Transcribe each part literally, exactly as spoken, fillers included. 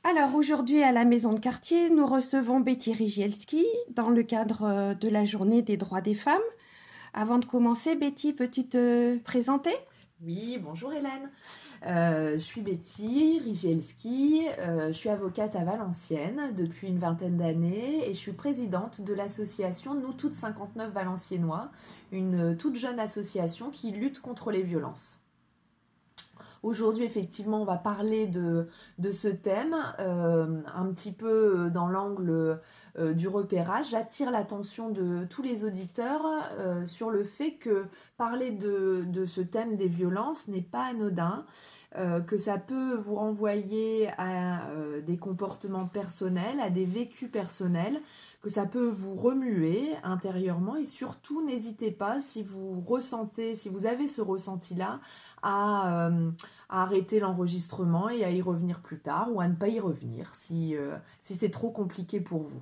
Alors aujourd'hui à la maison de quartier, nous recevons Betty Rygielski dans le cadre euh, de la journée des droits des femmes. Avant de commencer, Betty, peux-tu te présenter? Oui, bonjour Hélène. Euh, je suis Betty Rygielski, euh, je suis avocate à Valenciennes depuis une vingtaine d'années et je suis présidente de l'association Nous Toutes cinquante-neuf Valenciennois, une toute jeune association qui lutte contre les violences. Aujourd'hui, effectivement, on va parler de, de ce thème, euh, un petit peu dans l'angle euh, du repérage. J'attire l'attention de tous les auditeurs euh, sur le fait que parler de, de ce thème des violences n'est pas anodin, euh, que ça peut vous renvoyer à euh, des comportements personnels, à des vécus personnels, que ça peut vous remuer intérieurement et surtout n'hésitez pas si vous ressentez, si vous avez ce ressenti-là, à, euh, à arrêter l'enregistrement et à y revenir plus tard ou à ne pas y revenir si, euh, si c'est trop compliqué pour vous.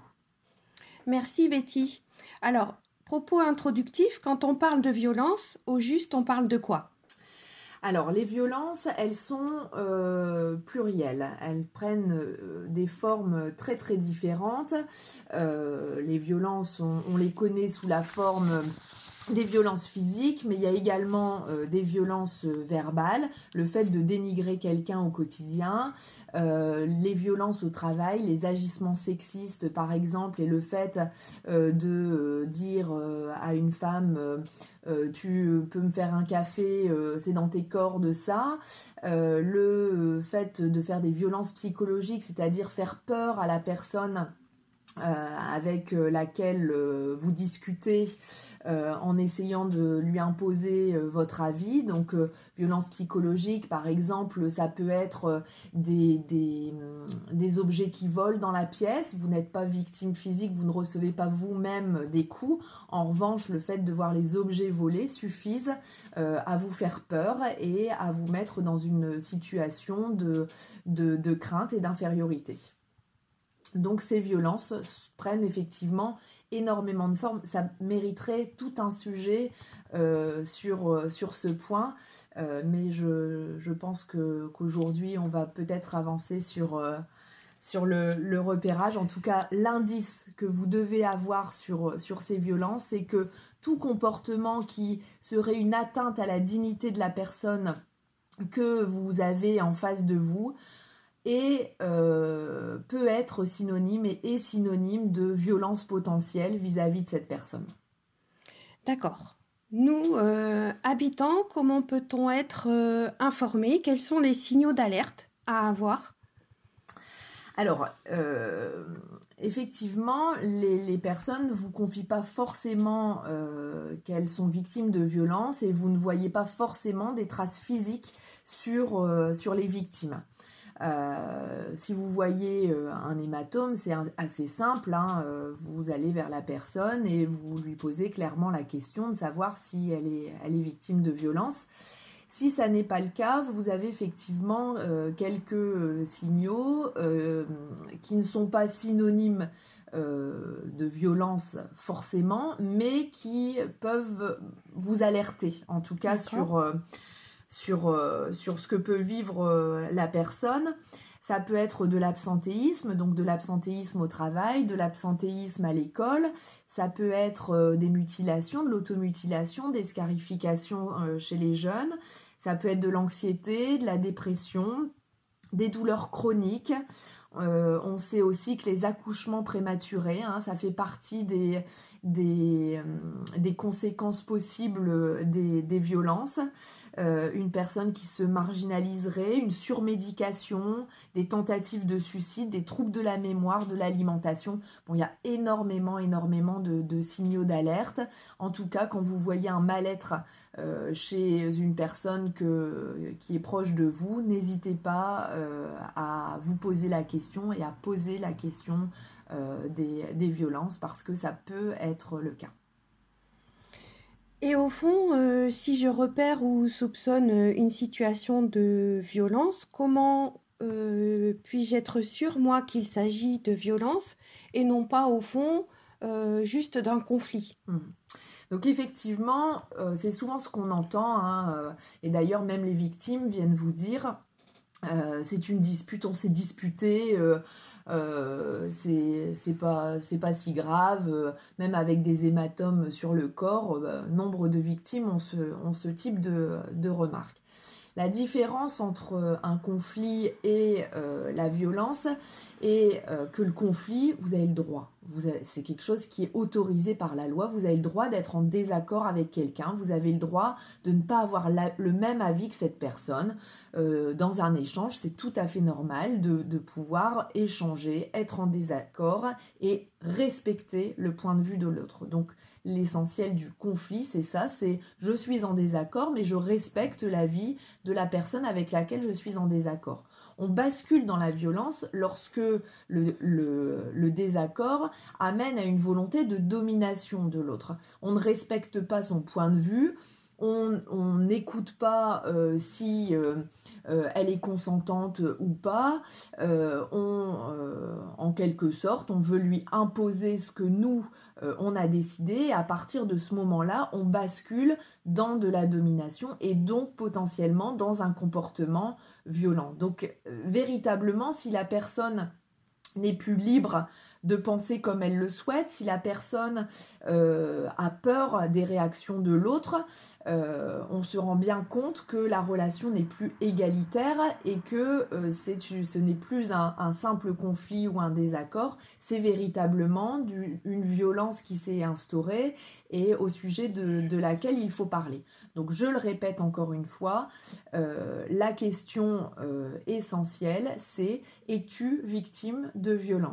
Merci Betty. Alors, propos introductifs, quand on parle de violence, au juste on parle de quoi? Alors, les violences, elles sont euh, plurielles. Elles prennent euh, des formes très très différentes. Euh, les violences, on, on les connaît sous la forme des violences physiques, mais il y a également euh, des violences verbales, le fait de dénigrer quelqu'un au quotidien, euh, les violences au travail, les agissements sexistes par exemple, et le fait euh, de euh, dire euh, à une femme euh, euh, tu peux me faire un café, euh, c'est dans tes cordes ça, euh, le fait de faire des violences psychologiques, c'est-à-dire faire peur à la personne Euh, avec euh, laquelle euh, vous discutez euh, en essayant de lui imposer euh, votre avis. Donc, euh, violence psychologique, par exemple, ça peut être euh, des, des, des objets qui volent dans la pièce. Vous n'êtes pas victime physique, vous ne recevez pas vous-même des coups. En revanche, le fait de voir les objets voler suffise euh, à vous faire peur et à vous mettre dans une situation de, de, de crainte et d'infériorité. Donc ces violences prennent effectivement énormément de formes. Ça mériterait tout un sujet euh, sur, sur ce point, euh, mais je, je pense que, qu'aujourd'hui on va peut-être avancer sur, euh, sur le, le repérage. En tout cas, l'indice que vous devez avoir sur, sur ces violences, c'est que tout comportement qui serait une atteinte à la dignité de la personne que vous avez en face de vous, et euh, peut être synonyme et est synonyme de violence potentielle vis-à-vis de cette personne. D'accord. Nous, euh, habitants, comment peut-on être euh, informés? Quels sont les signaux d'alerte à avoir? Alors, euh, effectivement, les, les personnes ne vous confient pas forcément euh, qu'elles sont victimes de violences et vous ne voyez pas forcément des traces physiques sur, euh, sur les victimes. Euh, si vous voyez euh, un hématome, c'est un, assez simple, hein, euh, vous allez vers la personne et vous lui posez clairement la question de savoir si elle est, elle est victime de violence. Si ça n'est pas le cas, vous avez effectivement euh, quelques euh, signaux euh, qui ne sont pas synonymes euh, de violence forcément, mais qui peuvent vous alerter, en tout cas sur... Euh, Sur, euh, sur ce que peut vivre euh, la personne. Ça peut être de l'absentéisme, donc de l'absentéisme au travail, de l'absentéisme à l'école. Ça peut être euh, des mutilations, de l'automutilation, des scarifications euh, chez les jeunes. Ça peut être de l'anxiété, de la dépression, des douleurs chroniques. Euh, on sait aussi que les accouchements prématurés, hein, ça fait partie des, des, euh, des conséquences possibles des, des violences. Euh, une personne qui se marginaliserait, une surmédication, des tentatives de suicide, des troubles de la mémoire, de l'alimentation. Bon, il y a énormément, énormément de, de signaux d'alerte. En tout cas, quand vous voyez un mal-être euh, chez une personne que, qui est proche de vous, n'hésitez pas euh, à vous poser la question et à poser la question euh, des, des violences parce que ça peut être le cas. Et au fond, euh, si je repère ou soupçonne euh, une situation de violence, comment euh, puis-je être sûre, moi, qu'il s'agit de violence et non pas, au fond, euh, juste d'un conflit? Mmh. Donc effectivement, euh, c'est souvent ce qu'on entend, hein, euh, et d'ailleurs même les victimes viennent vous dire euh, c'est une dispute, on s'est disputé, euh, euh, c'est c'est pas, c'est pas si grave, euh, même avec des hématomes sur le corps, euh, nombre de victimes ont ce, ont ce type de, de remarques. La différence entre un conflit et euh, la violence est euh, que le conflit, vous avez le droit. Vous avez, c'est quelque chose qui est autorisé par la loi. Vous avez le droit d'être en désaccord avec quelqu'un. Vous avez le droit de ne pas avoir la, le même avis que cette personne euh, dans un échange. C'est tout à fait normal de, de pouvoir échanger, être en désaccord et respecter le point de vue de l'autre. Donc, l'essentiel du conflit, c'est ça, c'est je suis en désaccord, mais je respecte l'avis de la personne avec laquelle je suis en désaccord. On bascule dans la violence lorsque le, le, le désaccord amène à une volonté de domination de l'autre. On ne respecte pas son point de vue, on n'écoute pas euh, si euh, euh, elle est consentante ou pas, euh, on, euh, en quelque sorte, on veut lui imposer ce que nous, euh, on a décidé, et à partir de ce moment-là, on bascule dans de la domination et donc potentiellement dans un comportement violent. Donc, euh, véritablement, si la personne n'est plus libre de penser comme elle le souhaite, si la personne euh, a peur des réactions de l'autre, euh, on se rend bien compte que la relation n'est plus égalitaire et que euh, c'est, ce n'est plus un, un simple conflit ou un désaccord, c'est véritablement du, une violence qui s'est instaurée et au sujet de, de laquelle il faut parler. Donc je le répète encore une fois, euh, la question euh, essentielle, c'est « Es-tu victime de violence ?»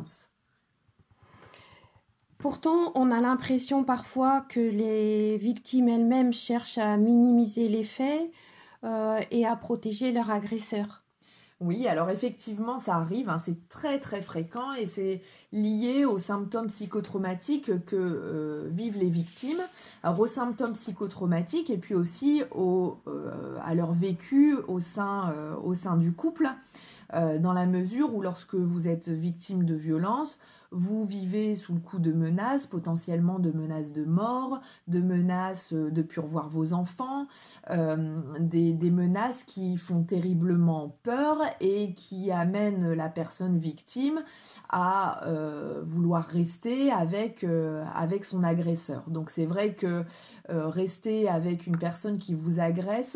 Pourtant, on a l'impression parfois que les victimes elles-mêmes cherchent à minimiser les faits euh, et à protéger leur agresseur. Oui, alors effectivement, ça arrive, hein, c'est très très fréquent et c'est lié aux symptômes psychotraumatiques que euh, vivent les victimes, alors aux symptômes psychotraumatiques et puis aussi au, euh, à leur vécu au sein, euh, au sein du couple, euh, dans la mesure où lorsque vous êtes victime de violence, vous vivez sous le coup de menaces, potentiellement de menaces de mort, de menaces de plus revoir vos enfants, euh, des, des menaces qui font terriblement peur et qui amènent la personne victime à euh, vouloir rester avec, euh, avec son agresseur. Donc c'est vrai que euh, rester avec une personne qui vous agresse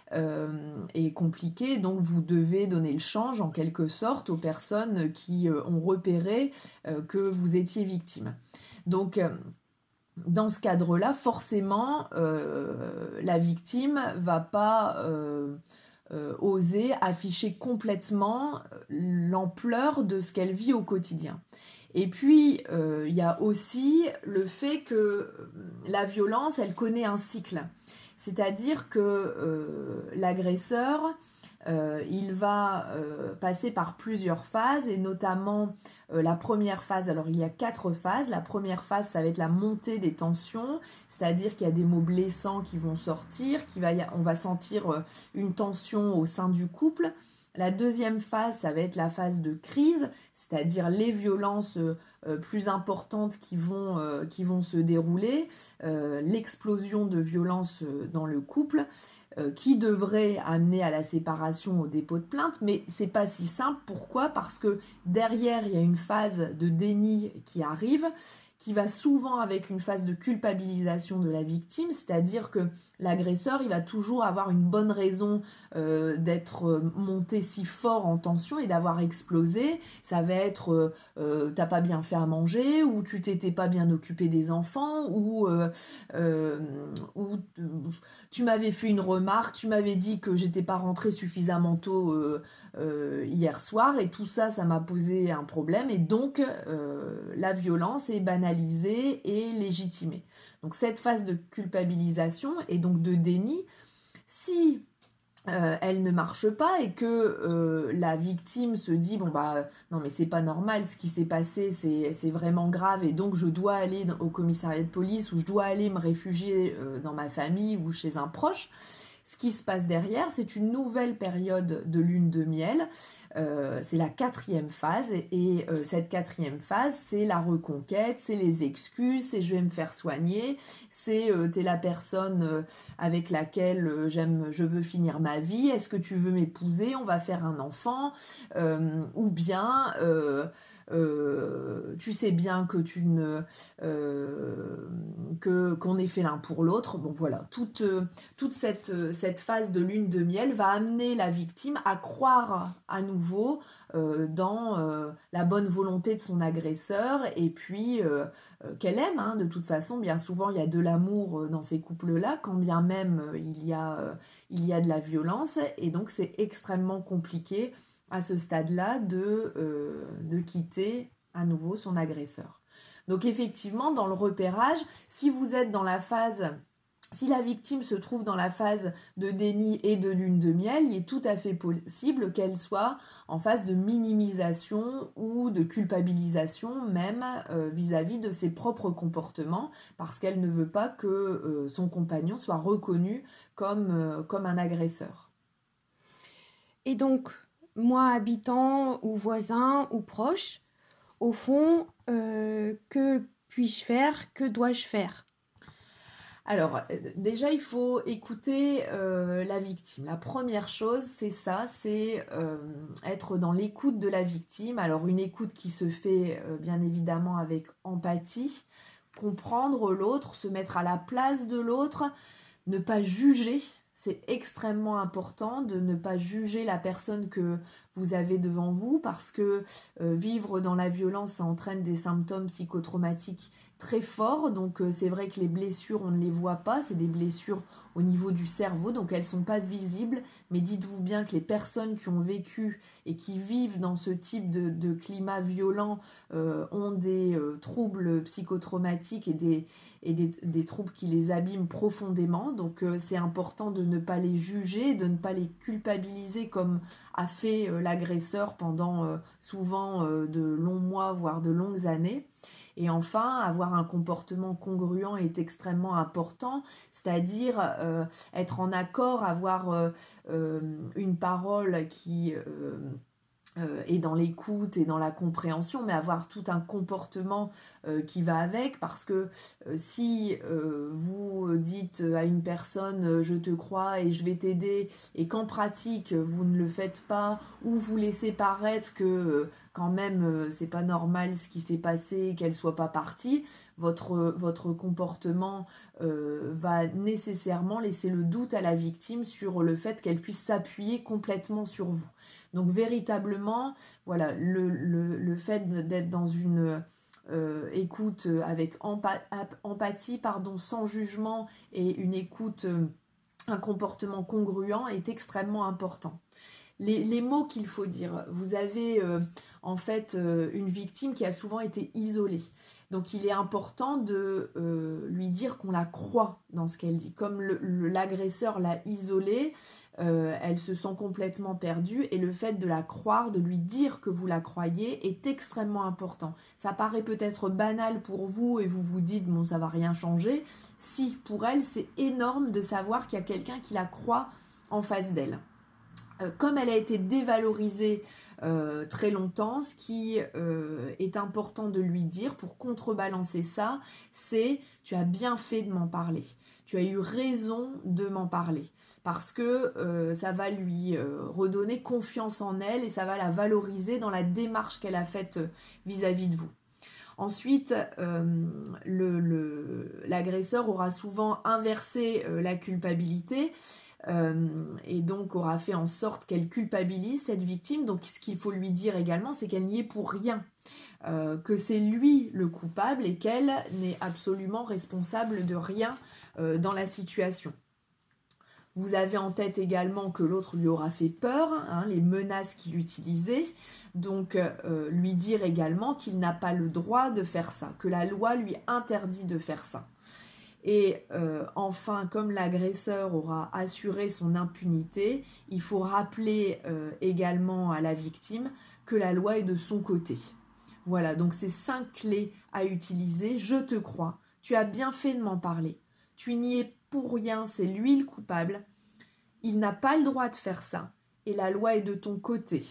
euh, est compliqué, donc vous devez donner le change en quelque sorte aux personnes qui euh, ont repéré euh, que vous étiez victime. Donc, euh, dans ce cadre-là, forcément, euh, la victime va pas euh, euh, oser afficher complètement l'ampleur de ce qu'elle vit au quotidien. Et puis, euh, il y a aussi le fait que la violence, elle connaît un cycle. C'est-à-dire que euh, l'agresseur, Euh, il va euh, passer par plusieurs phases et notamment euh, la première phase, alors il y a quatre phases. La première phase, ça va être la montée des tensions, c'est-à-dire qu'il y a des mots blessants qui vont sortir, qu'il va y a, on va sentir euh, une tension au sein du couple. La deuxième phase, ça va être la phase de crise, c'est-à-dire les violences euh, plus importantes qui vont, euh, qui vont se dérouler, euh, l'explosion de violence euh, dans le couple, euh, qui devrait amener à la séparation, au dépôt de plainte, mais c'est pas si simple. Pourquoi ? Parce que derrière, il y a une phase de déni qui arrive, qui va souvent avec une phase de culpabilisation de la victime, c'est-à-dire que l'agresseur, il va toujours avoir une bonne raison euh, d'être monté si fort en tension et d'avoir explosé. Ça va être euh, euh, t'as pas bien fait à manger, ou tu t'étais pas bien occupé des enfants, ou, euh, euh, ou euh, tu m'avais fait une remarque, tu m'avais dit que j'étais pas rentrée suffisamment tôt euh, euh, hier soir, et tout ça, ça m'a posé un problème, et donc euh, la violence est banalisée et légitimée. Donc cette phase de culpabilisation et donc de déni, si euh, elle ne marche pas et que euh, la victime se dit bon bah non mais c'est pas normal, ce qui s'est passé c'est, c'est vraiment grave et donc je dois aller au commissariat de police ou je dois aller me réfugier euh, dans ma famille ou chez un proche, Ce qui se passe derrière, c'est une nouvelle période de lune de miel. Euh, c'est la quatrième phase et, et euh, cette quatrième phase, c'est la reconquête, c'est les excuses, c'est je vais me faire soigner, c'est euh, t'es la personne euh, avec laquelle euh, j'aime, je veux finir ma vie, est-ce que tu veux m'épouser, on va faire un enfant, euh, ou bien... Euh, Euh, tu sais bien que tu ne euh, que qu'on est fait l'un pour l'autre. Bon voilà, toute toute cette cette phase de lune de miel va amener la victime à croire à nouveau euh, dans euh, la bonne volonté de son agresseur et puis euh, euh, qu'elle aime. Hein, de toute façon, bien souvent il y a de l'amour dans ces couples-là, quand bien même il y a euh, il y a de la violence et donc c'est extrêmement compliqué à ce stade-là de, euh, de quitter à nouveau son agresseur. Donc effectivement, dans le repérage, si vous êtes dans la phase, si la victime se trouve dans la phase de déni et de lune de miel, il est tout à fait possible qu'elle soit en phase de minimisation ou de culpabilisation même euh, vis-à-vis de ses propres comportements parce qu'elle ne veut pas que euh, son compagnon soit reconnu comme, euh, comme un agresseur. Et donc, moi, habitant ou voisin ou proche, au fond, euh, que puis-je faire? Que dois-je faire? Alors, déjà, il faut écouter euh, la victime. La première chose, c'est ça, c'est euh, être dans l'écoute de la victime. Alors, une écoute qui se fait euh, bien évidemment avec empathie, comprendre l'autre, se mettre à la place de l'autre, ne pas juger. C'est extrêmement important de ne pas juger la personne que vous avez devant vous parce que euh, vivre dans la violence, ça entraîne des symptômes psychotraumatiques très forts. Donc euh, c'est vrai que les blessures, on ne les voit pas, c'est des blessures au niveau du cerveau, donc elles ne sont pas visibles. Mais dites-vous bien que les personnes qui ont vécu et qui vivent dans ce type de, de climat violent euh, ont des euh, troubles psychotraumatiques et des et des, des troubles qui les abîment profondément. Donc euh, c'est important de ne pas les juger, de ne pas les culpabiliser comme a fait euh, l'agresseur pendant euh, souvent euh, de longs mois, voire de longues années. Et enfin, avoir un comportement congruent est extrêmement important, c'est-à-dire euh, être en accord, avoir euh, euh, une parole qui... Euh, Euh, et dans l'écoute et dans la compréhension, mais avoir tout un comportement euh, qui va avec, parce que euh, si euh, vous dites à une personne euh, je te crois et je vais t'aider, et qu'en pratique vous ne le faites pas, ou vous laissez paraître que euh, quand même euh, c'est pas normal ce qui s'est passé, qu'elle soit pas partie, votre, votre comportement euh, va nécessairement laisser le doute à la victime sur le fait qu'elle puisse s'appuyer complètement sur vous. Donc véritablement, voilà, le, le, le fait d'être dans une euh, écoute avec empa- empathie, pardon, sans jugement et une écoute, euh, un comportement congruent est extrêmement important. Les, les mots qu'il faut dire, vous avez euh, en fait euh, une victime qui a souvent été isolée. Donc il est important de euh, lui dire qu'on la croit dans ce qu'elle dit. Comme le, le, l'agresseur l'a isolée, euh, elle se sent complètement perdue et le fait de la croire, de lui dire que vous la croyez est extrêmement important. Ça paraît peut-être banal pour vous et vous vous dites bon ça va rien changer. Si, pour elle c'est énorme de savoir qu'il y a quelqu'un qui la croit en face d'elle. Comme elle a été dévalorisée euh, très longtemps, ce qui euh, est important de lui dire pour contrebalancer ça, c'est « tu as bien fait de m'en parler ». Tu as eu raison de m'en parler parce que euh, ça va lui euh, redonner confiance en elle et ça va la valoriser dans la démarche qu'elle a faite vis-à-vis de vous. Ensuite, euh, le, le, l'agresseur aura souvent inversé euh, la culpabilité. Euh, et donc aura fait en sorte qu'elle culpabilise cette victime. Donc ce qu'il faut lui dire également, c'est qu'elle n'y est pour rien, euh, que c'est lui le coupable et qu'elle n'est absolument responsable de rien euh, dans la situation. Vous avez en tête également que l'autre lui aura fait peur, hein, les menaces qu'il utilisait, donc euh, lui dire également qu'il n'a pas le droit de faire ça, que la loi lui interdit de faire ça. Et euh, enfin, comme l'agresseur aura assuré son impunité, il faut rappeler euh, également à la victime que la loi est de son côté. Voilà, donc c'est cinq clés à utiliser. Je te crois, tu as bien fait de m'en parler. Tu n'y es pour rien, c'est lui le coupable. Il n'a pas le droit de faire ça. Et la loi est de ton côté.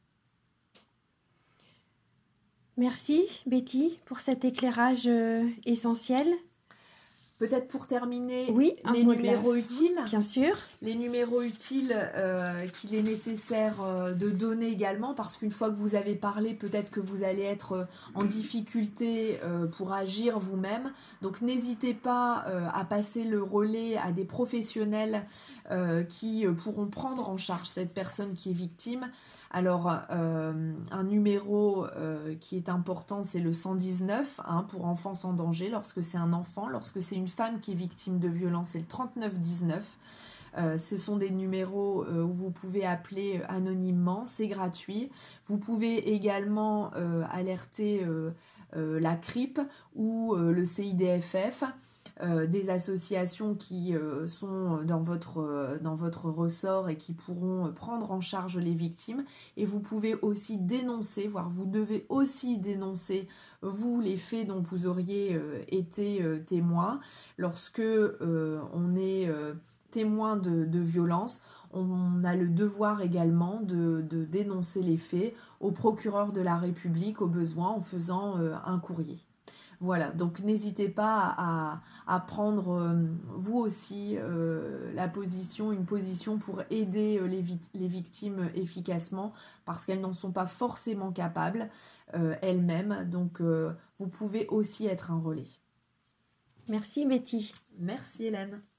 Merci Betty pour cet éclairage euh, essentiel. Peut-être pour terminer, oui, les numéros utiles. Bien sûr. Les numéros utiles euh, qu'il est nécessaire euh, de donner également, parce qu'une fois que vous avez parlé, peut-être que vous allez être euh, en difficulté euh, pour agir vous-même. Donc n'hésitez pas euh, à passer le relais à des professionnels euh, qui euh, pourront prendre en charge cette personne qui est victime. Alors, euh, un numéro euh, qui est important, c'est le cent dix-neuf, hein, pour enfants sans danger, lorsque c'est un enfant. Lorsque c'est une femme qui est victime de violence, c'est le trente-neuf dix-neuf. Euh, ce sont des numéros euh, où vous pouvez appeler anonymement, c'est gratuit. Vous pouvez également euh, alerter euh, euh, la C R I P ou euh, le C I D F F. Euh, des associations qui euh, sont dans votre, euh, dans votre ressort et qui pourront prendre en charge les victimes. Et vous pouvez aussi dénoncer, voire vous devez aussi dénoncer, vous, les faits dont vous auriez euh, été euh, témoin. Lorsque euh, on est euh, témoin de, de violence, on a le devoir également de, de dénoncer les faits au procureur de la République au besoin en faisant euh, un courrier. Voilà, donc n'hésitez pas à, à prendre euh, vous aussi euh, la position, une position pour aider euh, les, vi- les victimes efficacement parce qu'elles n'en sont pas forcément capables euh, elles-mêmes. Donc euh, vous pouvez aussi être un relais. Merci Betty. Merci Hélène.